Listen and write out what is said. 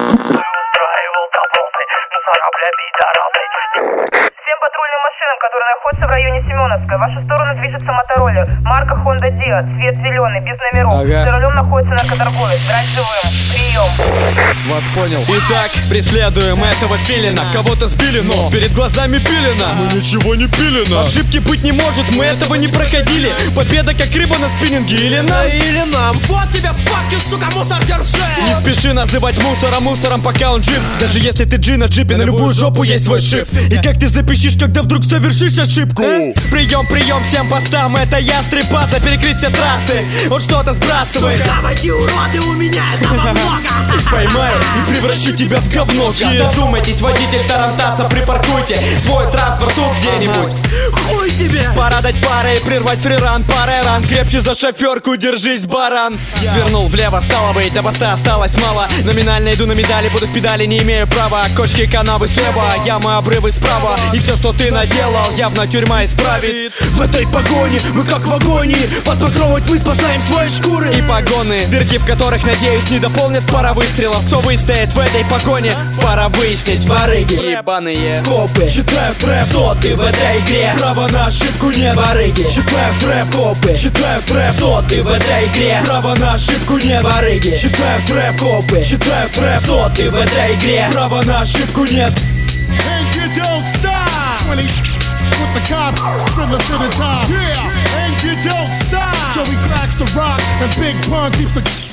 устраивал доползы, мусора, бля, пидорасы. Всем патрульным машинам, которые находятся в районе Семеновской, в вашу сторону движется мотороллер. Марка Honda Dia, цвет зеленый, без номеров. За рулем находится наркоторговец. Брать живым. Прием. Вас понял. Итак, преследуем этого филина. Кого-то сбили, но перед глазами пилено. Мы ничего не пилено. Ошибки быть не может, мы этого не проходили. Победа как рыба на спиннинге или нам. Вот тебе фак, сука, мусор, держи. Не спеши называть мусора мусором, пока он жив. Даже если ты джи на джипе, на любую жопу есть свой шип. И как ты запищишь, когда вдруг совершишь ошибку? Прием всем постам, это ястреб за перекрытие трассы. Он что-то сбрасывает. Сука, эти уроды, у меня этого много. Поймаю и превращу тебя в говно. Додумайтесь, водитель тарантаса, припаркуйте свой транспорт тут где-нибудь. Хуй тебе. Пора дать пары и прервать фриран. Паре ран, крепче за шоферку, держись, баран. Свернул влево, стало быть, до поста осталось мало. Номинально иду на медали, буду в педали, не имею права. Кочки канавы слева, ямы, обрывы справа. И все, что ты наделал, явно тюрьма исправит. В этой погоне мы как в агонии. Под покровой мы спасаем свои шкуры. И погоны, дырки в которых, надеюсь, не дополнят пара выстрелов. Кто выстоит в этой погоне, пора выяснить. Барыги, ебаные копы, читают трэп, кто ты в этой игре? Права на ошибку нет. Барыги, читают трэп, копы, читают трэп, кто ты в этой игре? Права на ошибку нет. Барыги, читают трэп, копы, читают трэп, кто ты в этой игре? Права на ошибку нет. And you don't stop. 20 with the cop, fiddler to the top. Yeah, and you don't stop. Joey cracks the rock, and Big Pun keeps the